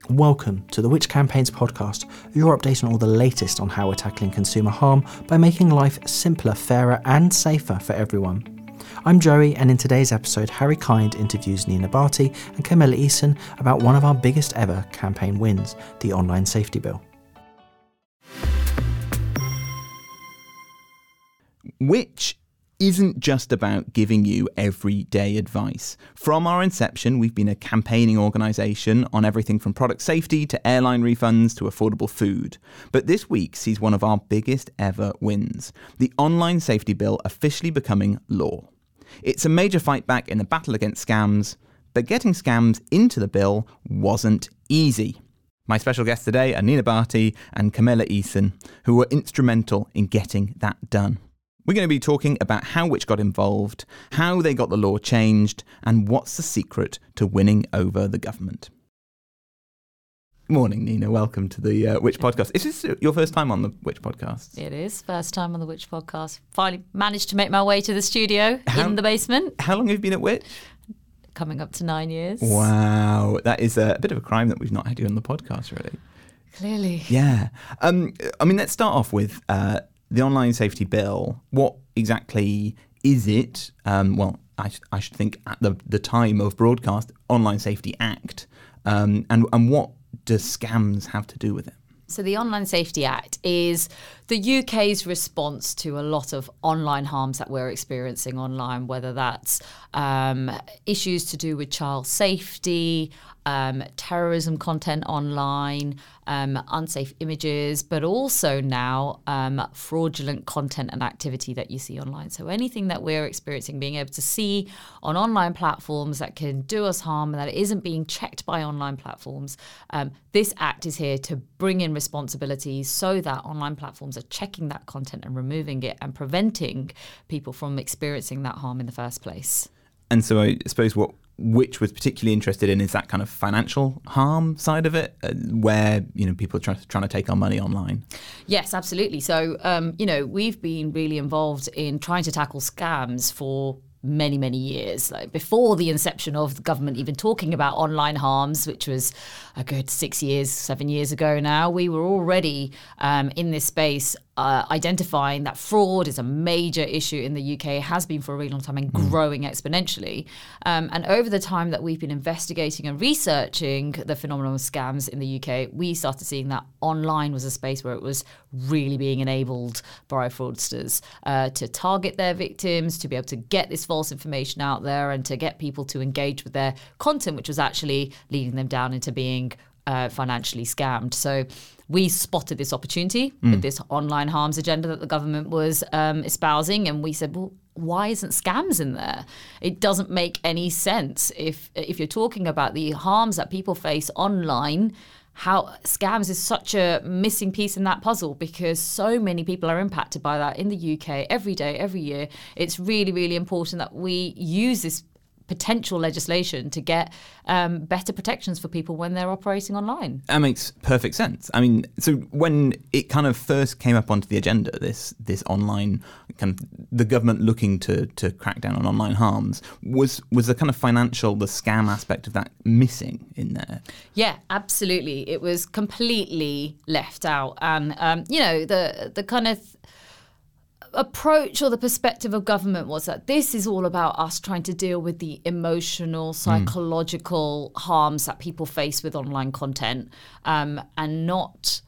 Welcome to the Which Campaigns podcast, your update on all the latest on how we're tackling consumer harm by making life simpler, fairer and safer for everyone. I'm Joey, and in today's episode, Harry Kind interviews Nina Bharti and Camilla Eason about one of our biggest ever campaign wins, the Online Safety Bill. Which isn't just about giving you everyday advice. From our inception, we've been a campaigning organisation on everything from product safety to airline refunds to affordable food. But this week sees one of our biggest ever wins, the Online Safety Bill officially becoming law. It's a major fight back in the battle against scams, but getting scams into the bill wasn't easy. My special guests today are Nina Bharti and Camilla Eason, who were instrumental in getting that done. We're going to be talking about how Which got involved, how they got the law changed, and what's the secret to winning over the government. Morning, Nina. Welcome to the Which podcast. Is this your first time on the Which podcast? It is. First time on the Which podcast. Finally managed to make my way to the studio in the basement. How long have you been at Which? Coming up to 9 years. Wow. That is a bit of a crime that we've not had you on the podcast, really. Clearly. Yeah. Let's start off with the Online Safety Bill. What exactly is it? I should think at the time of broadcast, Online Safety Act, and what does scams have to do with it? So the Online Safety Act is the UK's response to a lot of online harms that we're experiencing online, whether that's issues to do with child safety, terrorism content online, unsafe images, but also now fraudulent content and activity that you see online. So anything that we're experiencing, being able to see on online platforms that can do us harm and that isn't being checked by online platforms, this Act is here to bring in responsibilities so that online platforms are checking that content and removing it and preventing people from experiencing that harm in the first place. And so I suppose what Which was particularly interested in is that kind of financial harm side of it, where people are trying to take our money online. Yes, absolutely. So we've been really involved in trying to tackle scams for many years, like before the inception of the government even talking about online harms, which was a good 7 years ago now. We were already in this space identifying that fraud is a major issue in the UK. It has been for a really long time and growing exponentially. And over the time that we've been investigating and researching the phenomenon of scams in the UK, we started seeing that online was a space where it was really being enabled by fraudsters to target their victims, to be able to get this false information out there and to get people to engage with their content, which was actually leading them down into being financially scammed. So we spotted this opportunity with this online harms agenda that the government was espousing, and we said, well, why isn't scams in there? It doesn't make any sense. If you're talking about the harms that people face online, how scams is such a missing piece in that puzzle, because so many people are impacted by that in the UK every day, every year. It's really, really important that we use this potential legislation to get better protections for people when they're operating online. That makes perfect sense. I mean, so when it kind of first came up onto the agenda, this online kind of the government looking to crack down on online harms, was the kind of the scam aspect of that missing in there? Yeah, absolutely. It was completely left out. And, the kind of approach or the perspective of government was that this is all about us trying to deal with the emotional, psychological harms that people face with online content, and not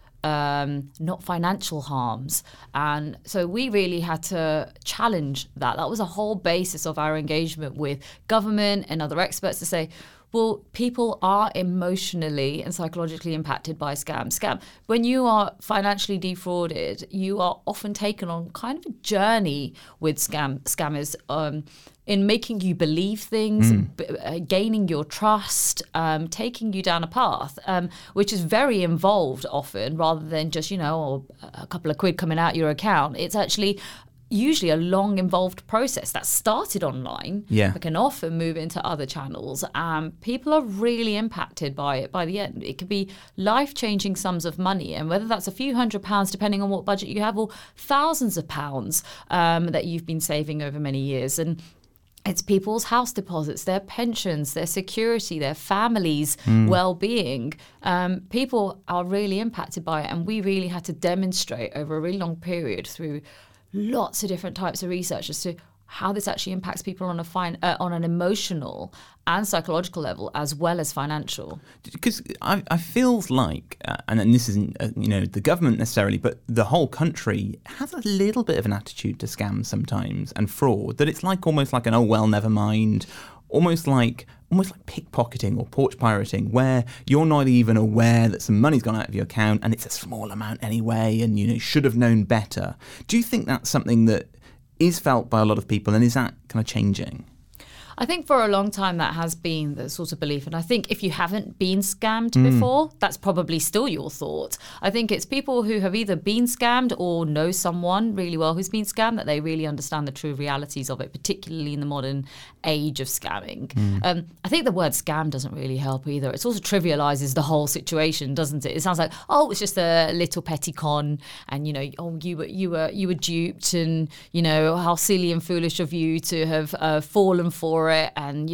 financial harms. And so we really had to challenge that. That was a whole basis of our engagement with government and other experts to say, well, people are emotionally and psychologically impacted by scam. When you are financially defrauded, you are often taken on kind of a journey with scammers in making you believe things, gaining your trust, taking you down a path, which is very involved often, rather than just, a couple of quid coming out your account. It's actually usually a long involved process that started online, but can often move into other channels. People are really impacted by it by the end. It could be life-changing sums of money, and whether that's a few £100s depending on what budget you have, or thousands of pounds that you've been saving over many years. And It's people's house deposits, their pensions, their security, their families' well-being. People are really impacted by it, and we really had to demonstrate over a really long period through lots of different types of research as to how this actually impacts people on an emotional and psychological level, as well as financial. Because I feel like, and this isn't the government necessarily, but the whole country has a little bit of an attitude to scams sometimes and fraud, that it's like almost like an oh well never mind, almost like pickpocketing or porch pirating, where you're not even aware that some money's gone out of your account and it's a small amount anyway, and you should have known better. Do you think that's something that is felt by a lot of people, and is that kind of changing? I think for a long time that has been the sort of belief. And I think if you haven't been scammed before, that's probably still your thought. I think it's people who have either been scammed or know someone really well who's been scammed, that they really understand the true realities of it, particularly in the modern age of scamming. I think the word scam doesn't really help either. It also trivializes the whole situation, doesn't it? It sounds like, oh, it's just a little petty con, and you were duped, and how silly and foolish of you to have fallen for it, and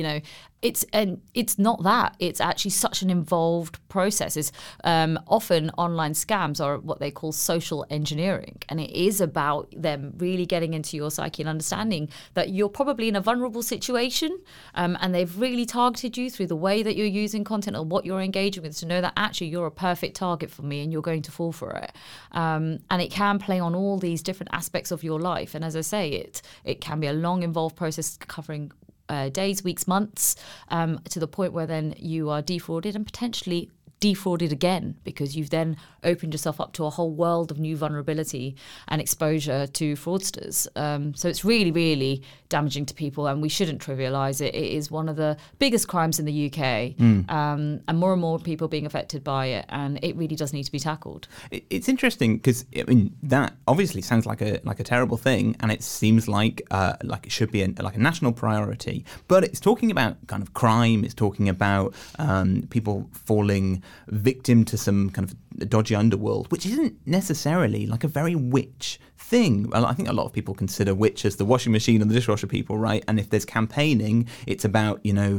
it's not that. It's actually such an involved process. It's often online scams are what they call social engineering, and it is about them really getting into your psyche and understanding that you're probably in a vulnerable situation, and they've really targeted you through the way that you're using content or what you're engaging with, to know that actually you're a perfect target for me and you're going to fall for it. And it can play on all these different aspects of your life. And as I say, it can be a long, involved process covering days, weeks, months, to the point where then you are defrauded and potentially defrauded again, because you've then opened yourself up to a whole world of new vulnerability and exposure to fraudsters. So it's really, really damaging to people, and we shouldn't trivialise it. It is one of the biggest crimes in the UK, and more people being affected by it, and it really does need to be tackled. It's interesting because that obviously sounds like a terrible thing, and it seems like it should be like a national priority. But it's talking about kind of crime. It's talking about people falling victim to some kind of dodgy underworld, which isn't necessarily like a very witch thing. I think a lot of people consider witch as the washing machine and the dishwasher people, right? And if there's campaigning, it's about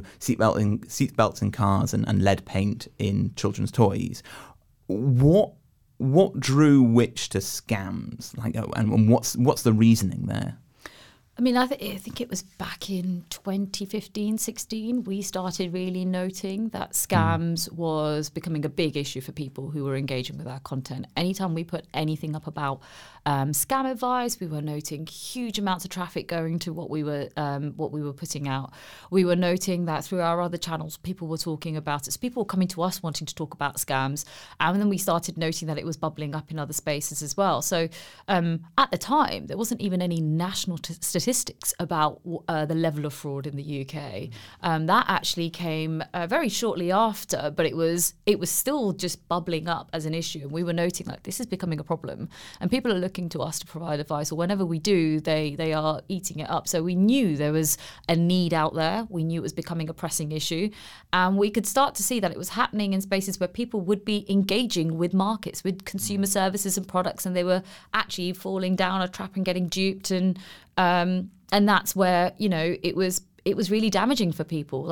seatbelts in cars and lead paint in children's toys. What drew witch to scams? And what's the reasoning there? I mean, I think it was back in 2015-16 we started really noting that scams was becoming a big issue for people who were engaging with our content. Anytime we put anything up about scam advice, we were noting huge amounts of traffic going to what we were putting out. We were noting that through our other channels, people were talking about it. So people were coming to us wanting to talk about scams, and then we started noting that it was bubbling up in other spaces as well. So at the time, there wasn't even any national statistics about the level of fraud in the UK. That actually came very shortly after, but it was still just bubbling up as an issue, and we were noting like this is becoming a problem, and people are looking to us to provide advice, or whenever we do, they are eating it up. So we knew there was a need out there. We knew it was becoming a pressing issue, and we could start to see that it was happening in spaces where people would be engaging with markets, with consumer services and products, and they were actually falling down a trap and getting duped, and that's where it was really damaging for people.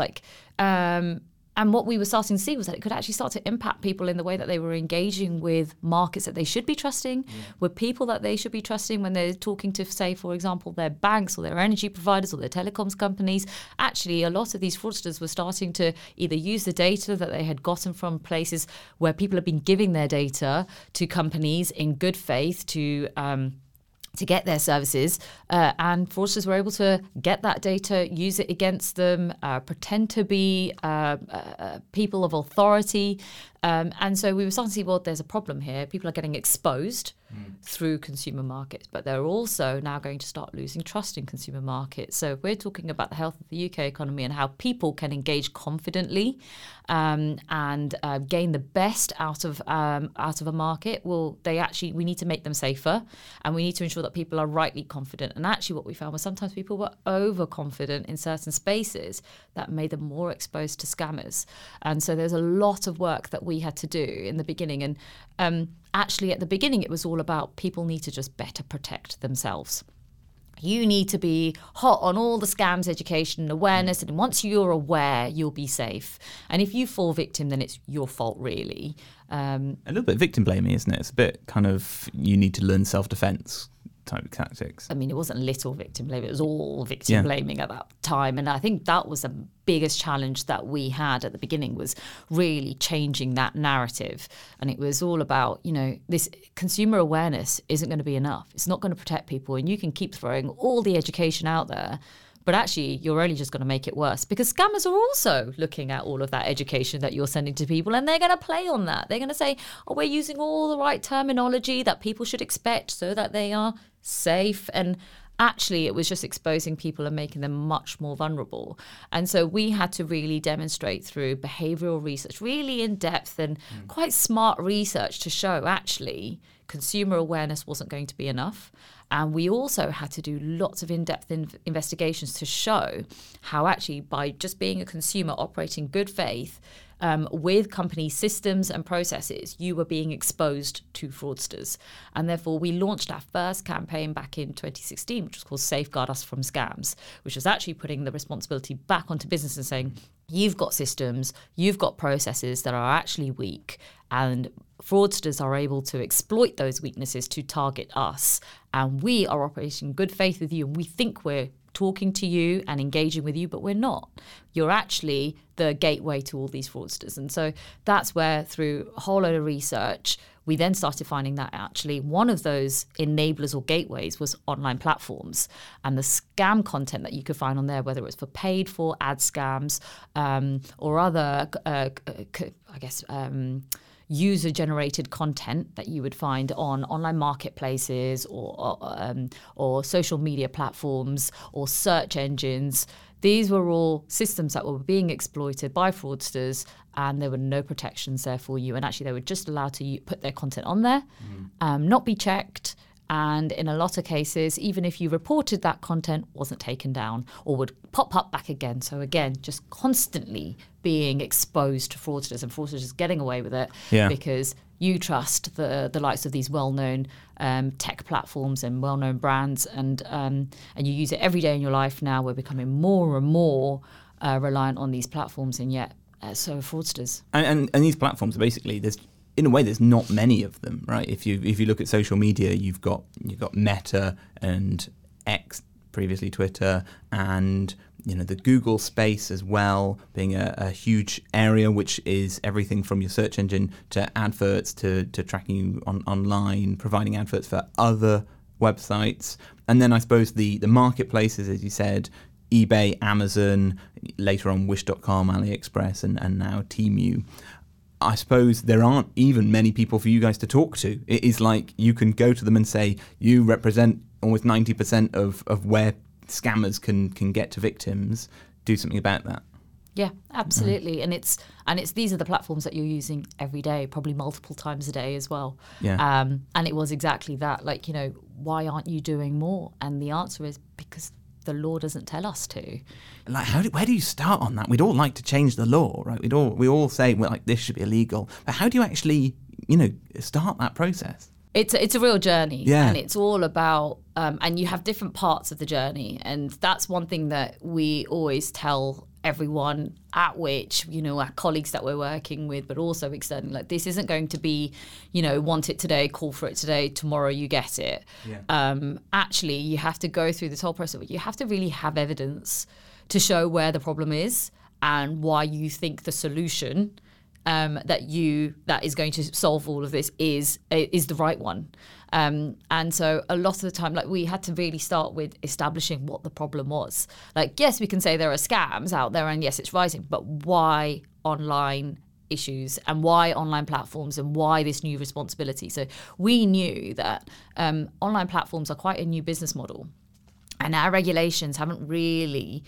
And what we were starting to see was that it could actually start to impact people in the way that they were engaging with markets that they should be trusting, with people that they should be trusting when they're talking to, say, for example, their banks or their energy providers or their telecoms companies. Actually, a lot of these fraudsters were starting to either use the data that they had gotten from places where people have been giving their data to companies in good faith to get their services, and fraudsters were able to get that data, use it against them, pretend to be people of authority. And so we were starting to see, well, there's a problem here. People are getting exposed through consumer markets, but they're also now going to start losing trust in consumer markets. So if we're talking about the health of the UK economy and how people can engage confidently and gain the best out of a market, well, we need to make them safer, and we need to ensure that people are rightly confident. And actually what we found was sometimes people were overconfident in certain spaces that made them more exposed to scammers. And so there's a lot of work that we had to do in the beginning. And actually at the beginning, it was all about people need to just better protect themselves. You need to be hot on all the scams education and awareness. And once you're aware, you'll be safe. And if you fall victim, then it's your fault, really. A little bit victim blaming, isn't it? It's a bit kind of, you need to learn self-defense type of tactics. I mean, it wasn't little victim blaming, it was all victim blaming at that time. And I think that was the biggest challenge that we had at the beginning, was really changing that narrative. And it was all about, this consumer awareness isn't going to be enough. It's not going to protect people. And you can keep throwing all the education out there, but actually you're only just going to make it worse, because scammers are also looking at all of that education that you're sending to people, and they're going to play on that. They're going to say, oh, we're using all the right terminology that people should expect so that they are safe. And actually it was just exposing people and making them much more vulnerable. And so we had to really demonstrate through behavioral research, really in depth and quite smart research, to show actually consumer awareness wasn't going to be enough. And we also had to do lots of in-depth investigations to show how actually by just being a consumer operating good faith with company systems and processes, you were being exposed to fraudsters. And therefore, we launched our first campaign back in 2016, which was called Safeguard Us from Scams, which was actually putting the responsibility back onto business and saying, you've got systems, you've got processes that are actually weak, and fraudsters are able to exploit those weaknesses to target us. And we are operating in good faith with you, and we think we're talking to you and engaging with you, but we're not. You're actually the gateway to all these fraudsters. And so that's where, through a whole load of research, we then started finding that actually one of those enablers or gateways was online platforms, and the scam content that you could find on there, whether it's for paid for ad scams or other, user-generated content that you would find on online marketplaces or social media platforms or search engines. These were all systems that were being exploited by fraudsters, and there were no protections there for you. And actually, they were just allowed to put their content on there, not be checked. And in a lot of cases, even if you reported, that content wasn't taken down or would pop up back again. So again, just constantly being exposed to fraudsters, and fraudsters getting away with it because you trust the likes of these well-known tech platforms and well-known brands, and you use it every day in your life. Now we're becoming more and more reliant on these platforms, and yet so are fraudsters. And these platforms are basically, in a way, there's not many of them, right? If you look at social media, you've got Meta and X, previously Twitter, and the Google space as well, being a huge area, which is everything from your search engine to adverts to tracking you online, providing adverts for other websites. And then I suppose the marketplaces, as you said, eBay, Amazon, later on Wish.com, AliExpress, and now Temu. I suppose there aren't even many people for you guys to talk to. It is like you can go to them and say, you represent almost 90% of where scammers can get to victims. Do something about that. Yeah, absolutely. And it's these are the platforms that you're using every day, probably multiple times a day as well. Yeah. And it was exactly that. Like, why aren't you doing more? And the answer is because the law doesn't tell us to. Like, where do you start on that? We'd all like to change the law, right? We all say, well, like, this should be illegal. But how do you actually, start that process? It's a real journey, yeah. And it's all about, and you have different parts of the journey, and that's one thing that we always tell everyone at Which, our colleagues that we're working with, but also externally, like, this isn't going to be, want it today, call for it today, tomorrow you get it. Yeah. Actually, you have to go through this whole process. You have to really have evidence to show where the problem is and why you think the solution that is going to solve all of this is the right one. And so a lot of the time, like, we had to really start with establishing what the problem was. Like, yes, we can say there are scams out there, and yes, it's rising, but why online issues and why online platforms and why this new responsibility? So we knew that online platforms are quite a new business model. And our regulations haven't really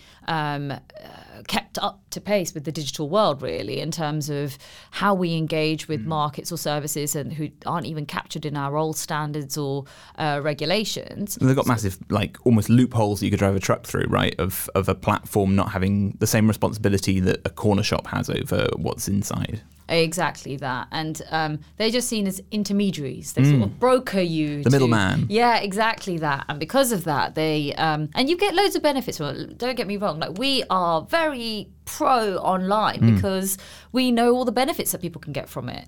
kept up to pace with the digital world, really, in terms of how we engage with markets or services and who aren't even captured in our old standards or regulations. They've got massive, like, almost loopholes that you could drive a truck through, right, of a platform not having the same responsibility that a corner shop has over what's inside. Exactly that. And they're just seen as intermediaries. They sort of broker you. The middleman. Yeah, exactly that. And because of that, they and you get loads of benefits from it. Don't get me wrong. Like, we are very pro online because we know all the benefits that people can get from it.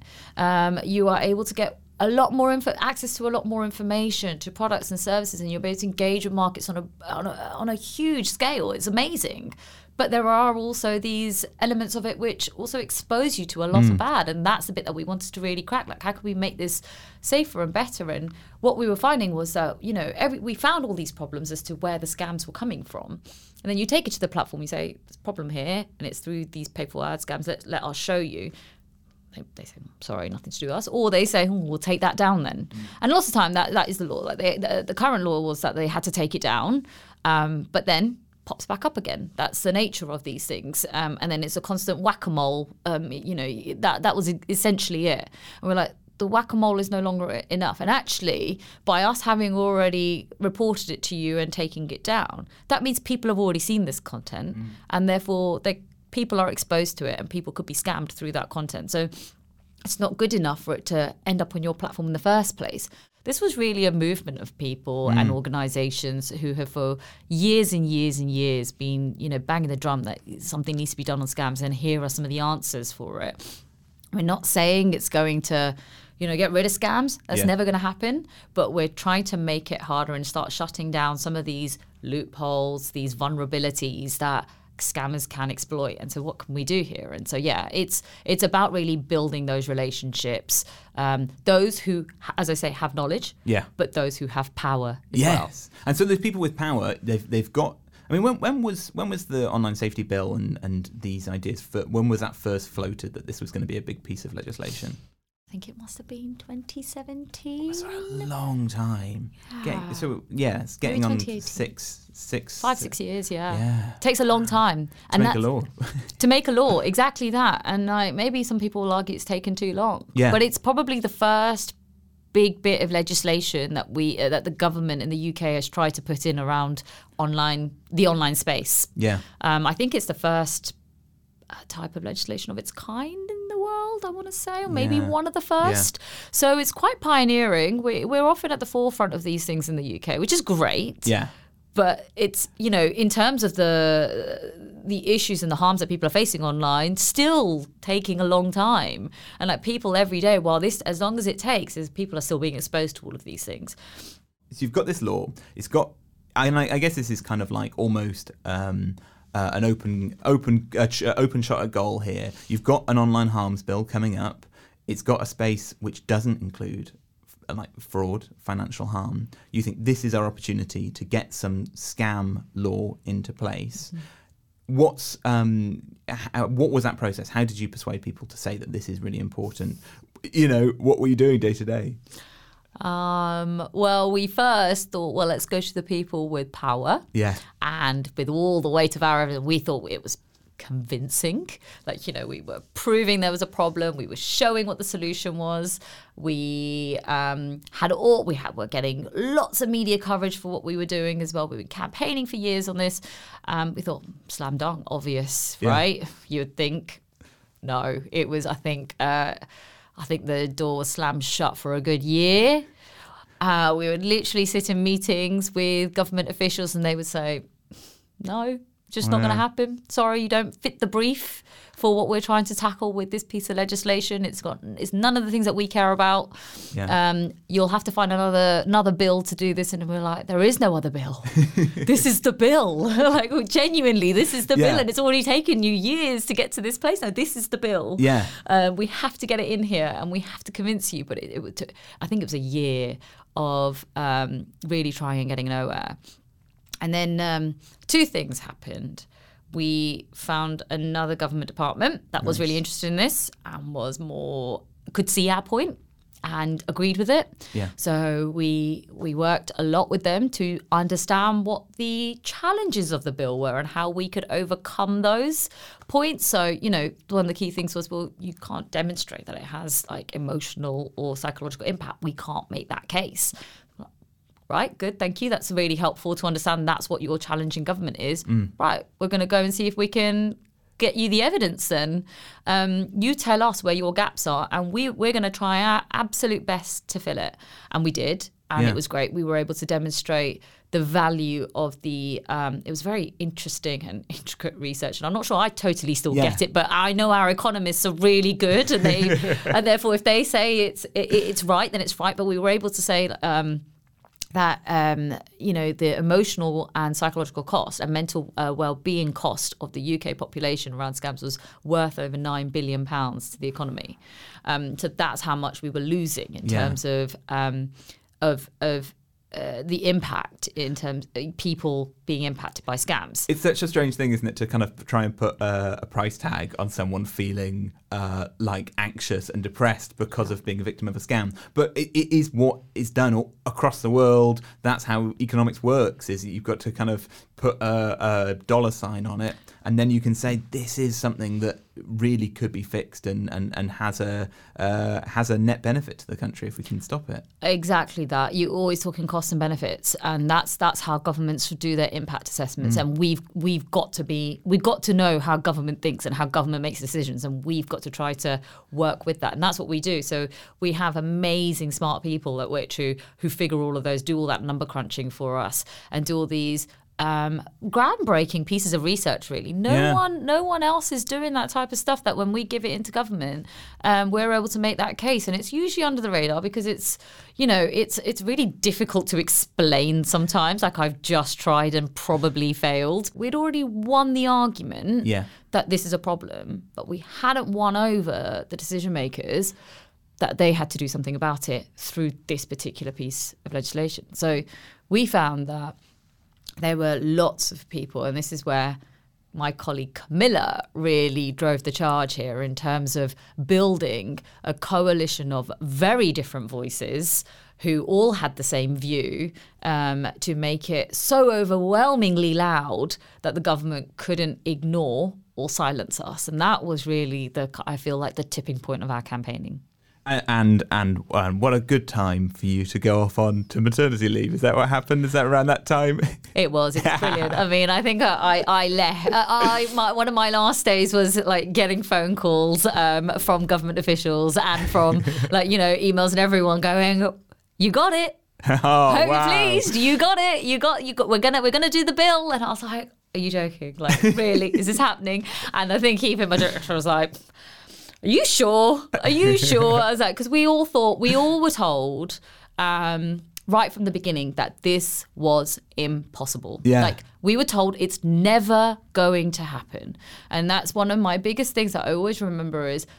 You are able to get a lot more access to a lot more information, to products and services, and you're able to engage with markets on a huge scale. It's amazing. But there are also these elements of it which also expose you to a lot of bad, and that's the bit that we wanted to really crack. Like, how can we make this safer and better? And what we were finding was that, you know, we found all these problems as to where the scams were coming from, and then you take it to the platform. You say, "There's a problem here, and it's through these pay-for-ad scams. Let us show you." They say, "Sorry, nothing to do with us," or they say, "We'll take that down then." And lots of the time, that is the law. Like, the current law was that they had to take it down, but then pops back up again. That's the nature of these things, and then it's a constant whack-a-mole. You know, that was essentially it. And we're like, the whack-a-mole is no longer enough. And actually, by us having already reported it to you and taking it down, that means people have already seen this content, and therefore people are exposed to it, and people could be scammed through that content. So it's not good enough for it to end up on your platform in the first place. This was really a movement of people and organizations who have for years and years and years been, you know, banging the drum that something needs to be done on scams, and here are some of the answers for it. We're not saying it's going to, you know, get rid of scams. That's never going to happen. But we're trying to make it harder and start shutting down some of these loopholes, these vulnerabilities that scammers can exploit. And so what can we do here? And so, yeah, it's about really building those relationships. Those who, as I say, have knowledge, but those who have power as well. Yes. And so there's people with power, they've got, I mean, when was the online safety bill and these ideas, when was that first floated that this was going to be a big piece of legislation? I think it must have been 2017. That's a long time. Yeah. It's getting on 5-6 years. Yeah. It takes a long time. To make a law. To make a law, exactly that. And maybe some people will argue it's taken too long. Yeah. But it's probably the first big bit of legislation that the government in the UK has tried to put in around the online space. Yeah. I think it's the first type of legislation of its kind in the world, I want to say, or maybe one of the first. So it's quite pioneering. We're often at the forefront of these things in the UK, which is great. Yeah. But it's, you know, in terms of the issues and the harms that people are facing online, still taking a long time. And like, people every day, as long as it takes, is people are still being exposed to all of these things. So you've got this law. It's got, and I guess this is kind of like almost an open shot at goal here. You've got an online harms bill coming up. It's got a space which doesn't include like fraud, financial harm. You think this is our opportunity to get some scam law into place. What was that process? How did you persuade people to say that this is really important? You know, what were you doing day to day? Well, we first thought, let's go to the people with power. Yeah. And with all the weight of our evidence, we thought it was convincing. Like, you know, we were proving there was a problem. We were showing what the solution was. We were getting lots of media coverage for what we were doing as well. We were campaigning for years on this. We thought, slam dunk, obvious, right? You would think. No, it was, I think the door was slammed shut for a good year. We would literally sit in meetings with government officials and they would say, no, just not going to happen. Sorry, you don't fit the brief for what we're trying to tackle with this piece of legislation. It's none of the things that we care about. Yeah. You'll have to find another bill to do this. And we're like, there is no other bill. This is the bill. Like, genuinely, this is the bill. And it's already taken you years to get to this place. No, this is the bill. Yeah. We have to get it in here and we have to convince you. But I think it was a year of really trying and getting nowhere. And then two things happened. We found another government department that was really interested in this and could see our point and agreed with it. Yeah. So we worked a lot with them to understand what the challenges of the bill were and how we could overcome those points. So, you know, one of the key things was, you can't demonstrate that it has like emotional or psychological impact. We can't make that case. Right, good, thank you. That's really helpful to understand that's what your challenge in government is. Right, we're going to go and see if we can get you the evidence then. You tell us where your gaps are, and we're going to try our absolute best to fill it. And we did, and it was great. We were able to demonstrate the value of the, it was very interesting and intricate research. And I'm not sure I totally still get it, but I know our economists are really good, and they, and therefore if they say it's right, then it's right. But we were able to say, that the emotional and psychological cost and mental well-being cost of the UK population around scams was worth over £9 billion to the economy. So that's how much we were losing in terms of the impact in terms of people being impacted by scams. It's such a strange thing, isn't it, to kind of try and put a price tag on someone feeling like anxious and depressed because of being a victim of a scam. But it is what is done all across the world. That's how economics works, is you've got to kind of put a dollar sign on it, and then you can say this is something that really could be fixed and has a net benefit to the country if we can stop it. Exactly that. You're always talking costs and benefits, and that's how governments should do their impact assessments. And we've got to know how government thinks and how government makes decisions, and we've got to try to work with that. And that's what we do. So we have amazing smart people at Which who figure all of those, do all that number crunching for us, and do all these groundbreaking pieces of research. Really, no one else is doing that type of stuff. That when we give it into government, we're able to make that case, and it's usually under the radar because it's really difficult to explain sometimes. Like I've just tried and probably failed. We'd already won the argument that this is a problem, but we hadn't won over the decision makers that they had to do something about it through this particular piece of legislation. So we found that there were lots of people, and this is where my colleague Camilla really drove the charge here in terms of building a coalition of very different voices who all had the same view, to make it so overwhelmingly loud that the government couldn't ignore or silence us. And that was really I feel like the tipping point of our campaigning. And what a good time for you to go off on to maternity leave. Is that what happened? Is that around that time? It was brilliant. I mean, I think I left. One of my last days was like getting phone calls from government officials and from emails and everyone going, "You got it. Hope you're pleased. You got it. You got. We're gonna do the bill." And I was like, "Are you joking? Like, really? Is this happening?" And I think even my director was like, Are you sure? I was like, because we all were told right from the beginning that this was impossible. Yeah. Like we were told it's never going to happen. And that's one of my biggest things that I always remember is,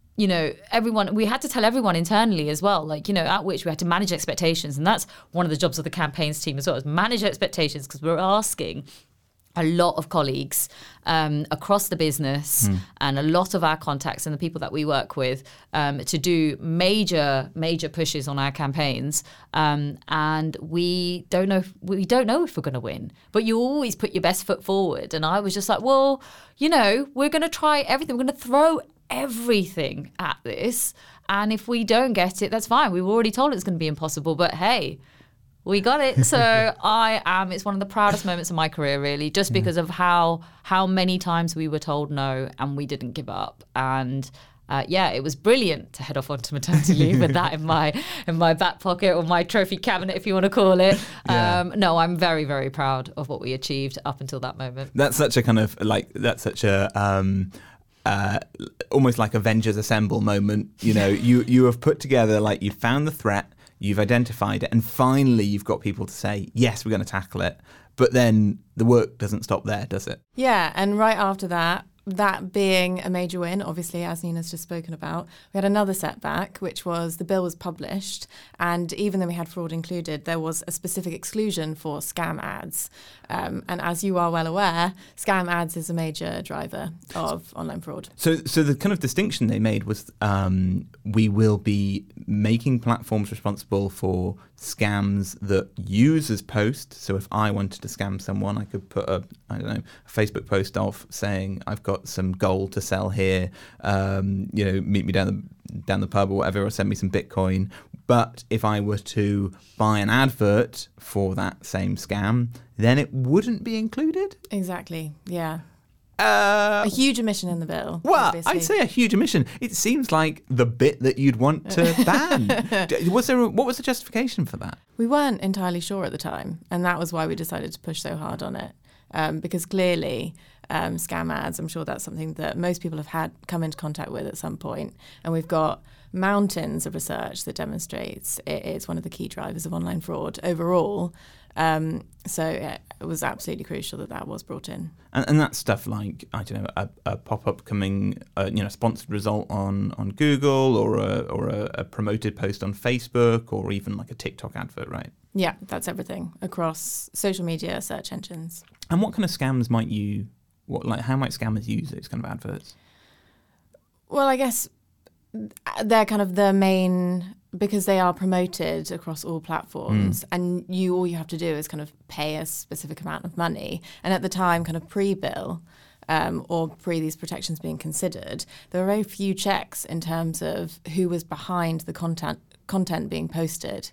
we had to tell everyone internally as well, at Which we had to manage expectations. And that's one of the jobs of the campaigns team as well, is manage expectations, because we're asking a lot of colleagues across the business and a lot of our contacts and the people that we work with to do major pushes on our campaigns, and we don't know if we're going to win, but you always put your best foot forward. And I was just like, well, we're going to try everything. We're going to throw everything at this, and if we don't get it, that's fine. We were already told it's going to be impossible, but hey, we got it. So it's one of the proudest moments of my career, really, just because of how many times we were told no and we didn't give up. And it was brilliant to head off onto maternity leave with that in my back pocket, or my trophy cabinet, if you want to call it. No, I'm very, very proud of what we achieved up until that moment. That's such a almost like Avengers Assemble moment. You have put together, like, you found the threat, you've identified it, and finally you've got people to say, yes, we're going to tackle it. But then the work doesn't stop there, does it? Yeah, and right after that being a major win, obviously, as Nina's just spoken about, we had another setback, which was the bill was published, and even though we had fraud included, there was a specific exclusion for scam ads. And as you are well aware, scam ads is a major driver of online fraud. So the kind of distinction they made was we will be making platforms responsible for scams that users post. So if I wanted to scam someone, I could put a Facebook post of saying, I've got some gold to sell here, meet me down the pub or whatever, or send me some Bitcoin. But if I were to buy an advert for that same scam, then it wouldn't be included? Exactly, yeah. A huge omission in the bill. Well, obviously. I'd say a huge omission. It seems like the bit that you'd want to ban. What was the justification for that? We weren't entirely sure at the time, and that was why we decided to push so hard on it. Because clearly, scam ads, I'm sure that's something that most people have had come into contact with at some point. And we've got mountains of research that demonstrates it is one of the key drivers of online fraud overall. So it was absolutely crucial that was brought in. And that's stuff like, I don't know, a pop-up coming, sponsored result on Google, or a promoted post on Facebook, or even like a TikTok advert, right? Yeah, that's everything across social media, search engines. And what kind of scams how might scammers use those kind of adverts? Well, I guess they're kind of the main, because they are promoted across all platforms, and all you have to do is kind of pay a specific amount of money. And at the time, kind of pre-bill, or pre these protections being considered, there were very few checks in terms of who was behind the content being posted.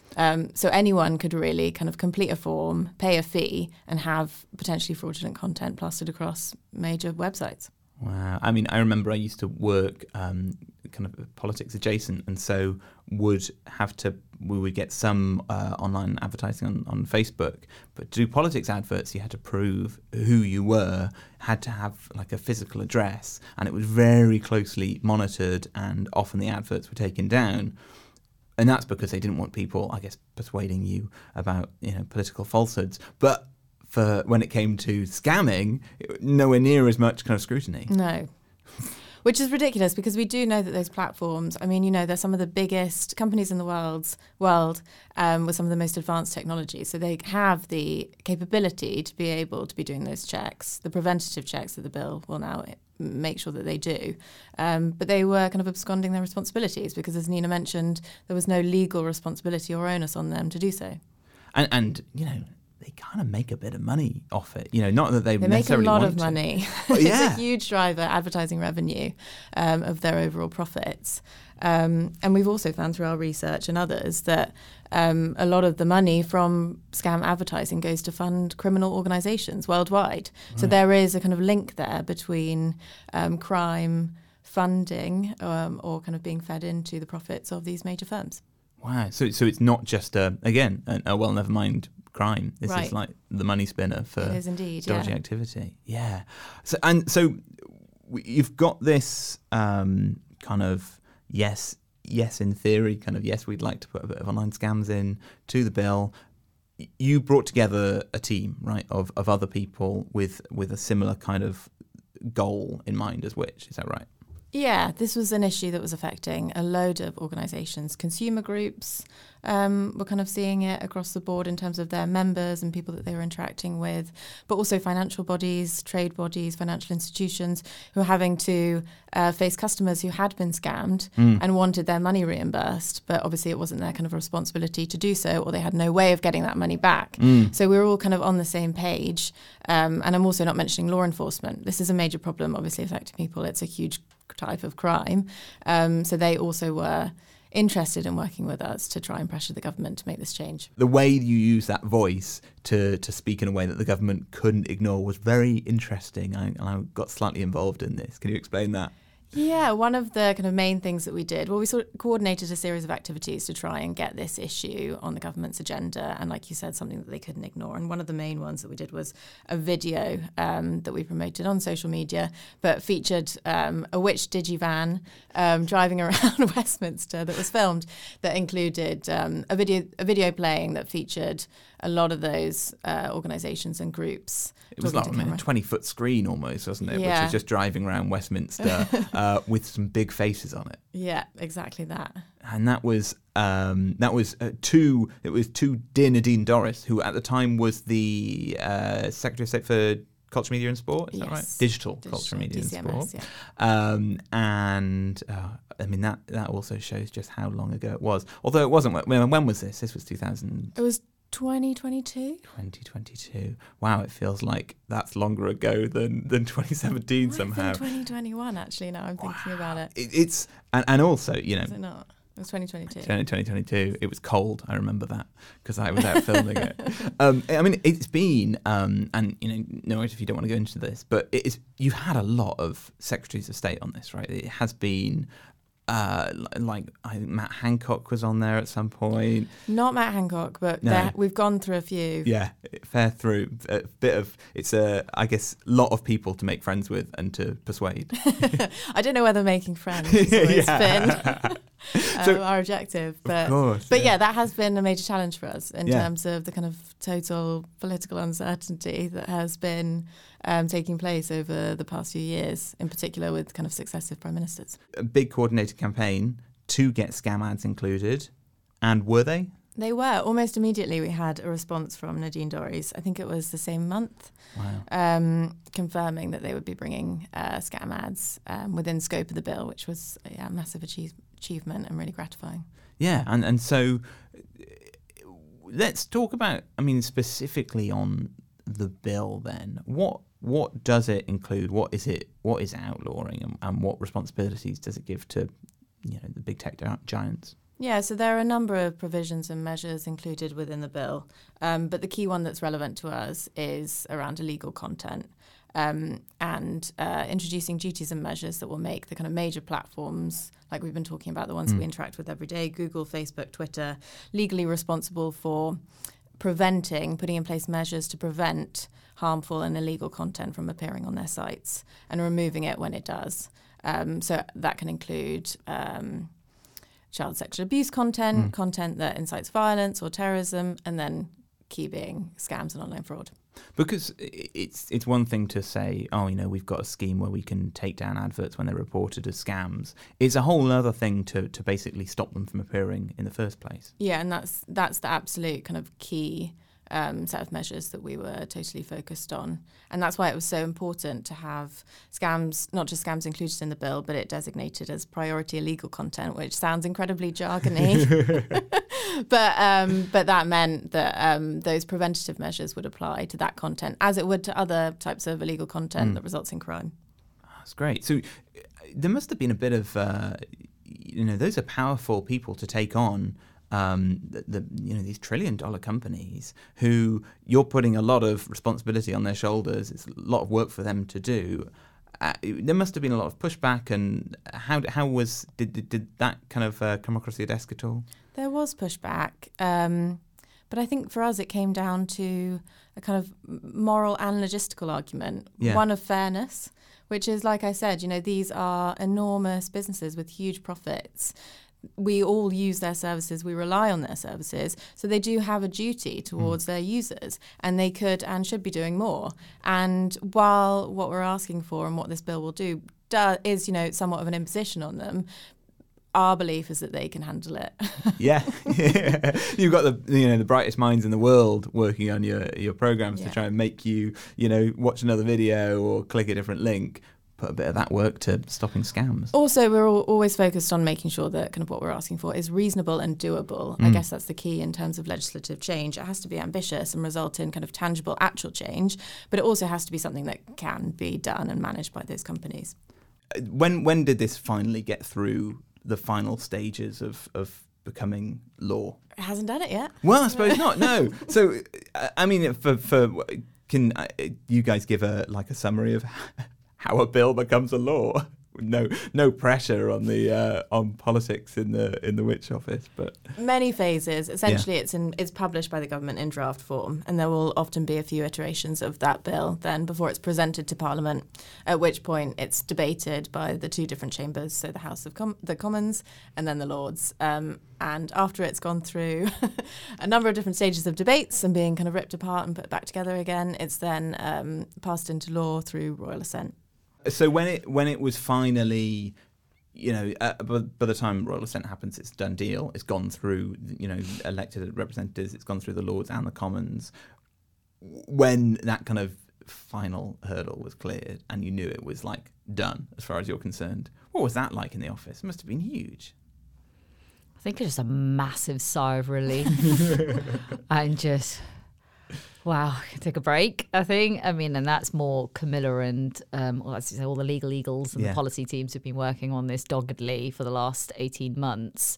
So anyone could really kind of complete a form, pay a fee, and have potentially fraudulent content plastered across major websites. Wow. I mean, I remember I used to work kind of politics adjacent, and so we would get some online advertising on Facebook, but to do politics adverts, you had to prove who you were, had to have like a physical address, and it was very closely monitored, and often the adverts were taken down. And that's because they didn't want people, I guess, persuading you about, political falsehoods. But for when it came to scamming, nowhere near as much kind of scrutiny. No. Which is ridiculous, because we do know that those platforms, I mean, they're some of the biggest companies in the world with some of the most advanced technology. So they have the capability to be able to be doing those checks, the preventative checks that the bill will now make sure that they do. But they were kind of absconding their responsibilities because, as Nina mentioned, there was no legal responsibility or onus on them to do so. And they kind of make a bit of money off it. Not that they make necessarily a lot want of money. Yeah. It's a huge driver, advertising revenue, of their overall profits. And we've also found through our research and others that a lot of the money from scam advertising goes to fund criminal organisations worldwide. Right. So there is a kind of link there between crime funding or kind of being fed into the profits of these major firms. Wow. So it's not just never mind crime. This is like the money spinner for it is indeed, dodgy activity. Yeah. So you've got this kind of yes in theory, kind of yes, we'd like to put a bit of online scams in to the bill. You brought together a team, right, of other people with a similar kind of goal in mind as which, is that right? Yeah, this was an issue that was affecting a load of organisations. Consumer groups were kind of seeing it across the board in terms of their members and people that they were interacting with, but also financial bodies, trade bodies, financial institutions who were having to face customers who had been scammed and wanted their money reimbursed, but obviously it wasn't their kind of responsibility to do so, or they had no way of getting that money back. So we were all kind of on the same page. And I'm also not mentioning law enforcement. This is a major problem, obviously affecting people. It's a huge type of crime. So they also were interested in working with us to try and pressure the government to make this change. The way you use that voice to speak in a way that the government couldn't ignore was very interesting. I got slightly involved in this. Can you explain that? Yeah, one of the kind of main things that we did, we sort of coordinated a series of activities to try and get this issue on the government's agenda, and like you said, something that they couldn't ignore. And one of the main ones that we did was a video that we promoted on social media, but featured a witch digivan driving around Westminster that was filmed, that included a video playing that featured a lot of those organisations and groups. It was like a 20-foot screen almost, wasn't it? Yeah. Which is just driving around Westminster with some big faces on it. Yeah, exactly that. And that was to Dear Nadine Dorries, who at the time was the Secretary of State for Culture, Media and Sport. Is that right? Digital Culture, Media DCMS, and Sport. Yeah. I mean that also shows just how long ago it was. Although it wasn't. When was this? This was 2000. It was 2022. 2022. Wow, it feels like that's longer ago than 2017 somehow. 2021 actually. Now I'm thinking about it. It's and also Is it not? It was 2022. 2022. It was cold. I remember that because I was out filming it. I mean, it's been, and no worries if you don't want to go into this, but you've had a lot of secretaries of state on this, right? It has been. I think Matt Hancock was on there at some point. Not Matt Hancock, but we've gone through a few. Yeah, fair through. A bit of I guess, a lot of people to make friends with and to persuade. I don't know whether making friends has always been our objective, but of course, yeah, that has been a major challenge for us in terms of the kind of total political uncertainty that has been taking place over the past few years, in particular with kind of successive prime ministers. A big coordinated campaign to get scam ads included, and were they? They were. Almost immediately we had a response from Nadine Dorries, I think it was the same month, confirming that they would be bringing scam ads within scope of the bill, which was a massive achievement and really gratifying. Yeah, and so let's talk about, specifically on the bill then. What does it include? What is outlawing, and what responsibilities does it give to the big tech giants? Yeah, so there are a number of provisions and measures included within the bill, but the key one that's relevant to us is around illegal content and introducing duties and measures that will make the kind of major platforms, like we've been talking about, the ones that we interact with every day, Google, Facebook, Twitter, legally responsible for putting in place measures to prevent harmful and illegal content from appearing on their sites and removing it when it does. So that can include child sexual abuse content, content that incites violence or terrorism, and then key being scams and online fraud. Because it's one thing to say, we've got a scheme where we can take down adverts when they're reported as scams. It's a whole other thing to basically stop them from appearing in the first place. Yeah, and that's the absolute kind of key set of measures that we were totally focused on. And that's why it was so important to have scams, not just scams included in the bill, but it designated as priority illegal content, which sounds incredibly jargony. But that meant that those preventative measures would apply to that content as it would to other types of illegal content that results in crime. That's great. So there must have been a bit of, those are powerful people to take on. These $1 trillion companies who you're putting a lot of responsibility on their shoulders. It's a lot of work for them to do. There must have been a lot of pushback. And how did that kind of come across your desk at all? There was pushback, but I think for us it came down to a kind of moral and logistical argument, one of fairness, which is, like I said, these are enormous businesses with huge profits. We all use their services, we rely on their services, so they do have a duty towards their users, and they could and should be doing more. And while what we're asking for and what this bill will do is, somewhat of an imposition on them, our belief is that they can handle it. Yeah. You've got the brightest minds in the world working on your programs to try and make you, watch another video or click a different link. Put a bit of that work to stopping scams. Also, we're always focused on making sure that kind of what we're asking for is reasonable and doable. I guess that's the key in terms of legislative change. It has to be ambitious and result in kind of tangible, actual change, but it also has to be something that can be done and managed by those companies. When did this finally get through the final stages of becoming law? It hasn't done it yet. Well, I suppose not, no. So, can you guys give a summary of how a bill becomes a law? No pressure on the on politics in the Which Office, but many phases. Essentially, it's published by the government in draft form, and there will often be a few iterations of that bill then before it's presented to Parliament. At which point, it's debated by the two different chambers, so the House of the Commons and then the Lords. And after it's gone through a number of different stages of debates and being kind of ripped apart and put back together again, it's then passed into law through royal assent. So when it was finally, by the time royal assent happens, it's a done deal. It's gone through, elected representatives. It's gone through the Lords and the Commons. When that kind of final hurdle was cleared, and you knew it was done as far as you're concerned, what was that like in the office? It must have been huge. I think it's just a massive sigh of relief, and just. Wow, take a break, I think. And that's more Camilla and as you say, all the legal eagles and the policy teams who've been working on this doggedly for the last 18 months.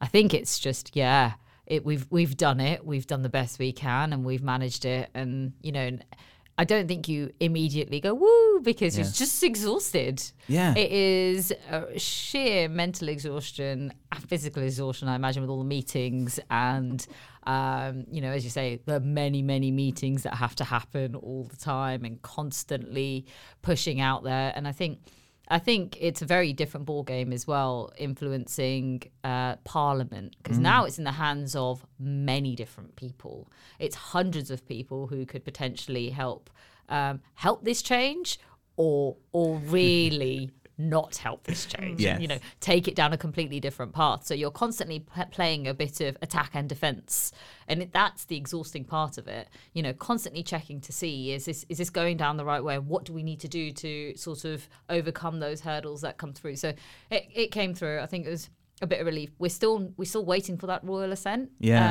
I think it's just, we've done it. We've done the best we can, and we've managed it. And, I don't think you immediately go, woo, because you're just exhausted. Yeah. It is sheer mental exhaustion, physical exhaustion, I imagine, with all the meetings and, as you say, the many, many meetings that have to happen all the time and constantly pushing out there. And I think it's a very different ballgame as well, influencing Parliament, because now it's in the hands of many different people. It's hundreds of people who could potentially help this change, or really not help this change. Yes. Take it down a completely different path. So you're constantly playing a bit of attack and defense, and that's the exhausting part of it. Constantly checking to see, is this going down the right way? What do we need to do to sort of overcome those hurdles that come through? So it came through. I think it was a bit of relief. We're still waiting for that royal assent.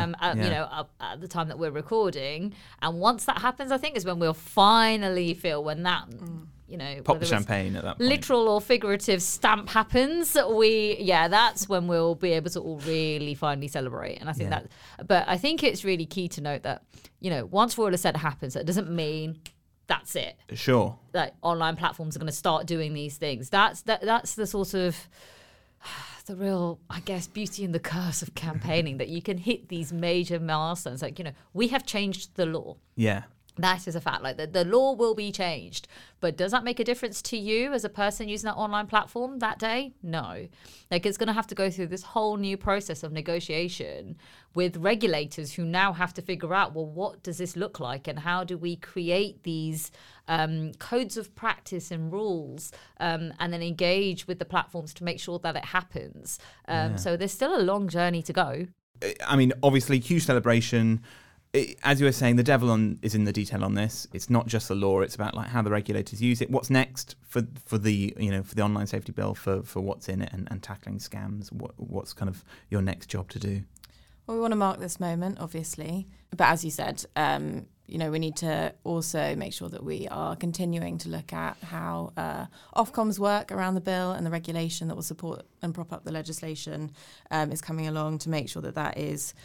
At the time that we're recording, and once that happens, I think is when we'll finally feel when that. Pop the champagne at that point. Literal or figurative stamp happens. That's when we'll be able to all really finally celebrate. And I think but I think it's really key to note that, once royal assent happens, that doesn't mean that's it. Sure. That online platforms are going to start doing these things. That's the sort of the real, I guess, beauty and the curse of campaigning, that you can hit these major milestones. Like, we have changed the law. Yeah. That is a fact. Like, the law will be changed. But does that make a difference to you as a person using that online platform that day? No. Like, it's going to have to go through this whole new process of negotiation with regulators who now have to figure out, well, what does this look like? And how do we create these codes of practice and rules, and then engage with the platforms to make sure that it happens? So there's still a long journey to go. I mean, obviously, huge celebration. As you were saying, the devil is in the detail on this. It's not just the law; it's about how the regulators use it. What's next for the online safety bill, for what's in it, and tackling scams? What's kind of your next job to do? Well, we want to mark this moment, obviously, but as you said, we need to also make sure that we are continuing to look at how Ofcoms work around the bill, and the regulation that will support and prop up the legislation is coming along, to make sure that is.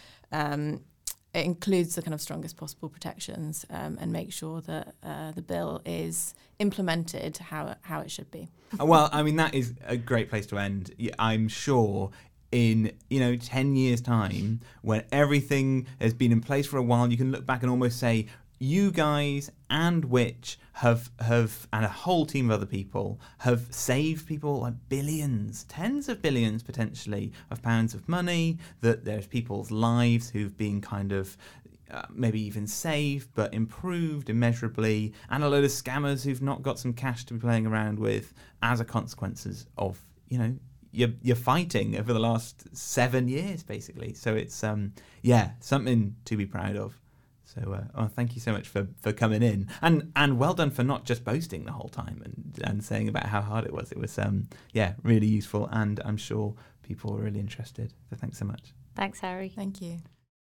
It includes the kind of strongest possible protections, and make sure that the bill is implemented how it should be. Well, I mean, that is a great place to end. I'm sure in 10 years' time, when everything has been in place for a while, you can look back and almost say, you guys and Which have and a whole team of other people have saved people like billions, tens of billions potentially of pounds of money, that there's people's lives who've been kind of maybe even saved but improved immeasurably, and a load of scammers who've not got some cash to be playing around with as a consequences of you're fighting over the last 7 years basically. So it's something to be proud of. So thank you so much for coming in, and well done for not just boasting the whole time and saying about how hard it was. It was really useful, and I'm sure people were really interested. So thanks so much. Thanks, Harry. Thank you.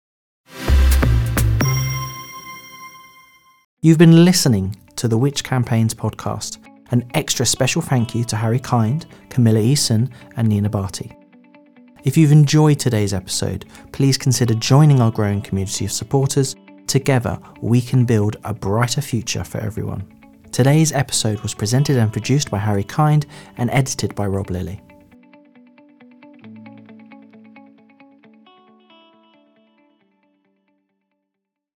You've been listening to the Which Campaigns podcast. An extra special thank you to Harry Kind, Camilla Eason and Nina Barty. If you've enjoyed today's episode, please consider joining our growing community of supporters. Together, we can build a brighter future for everyone. Today's episode was presented and produced by Harry Kind and edited by Rob Lilly.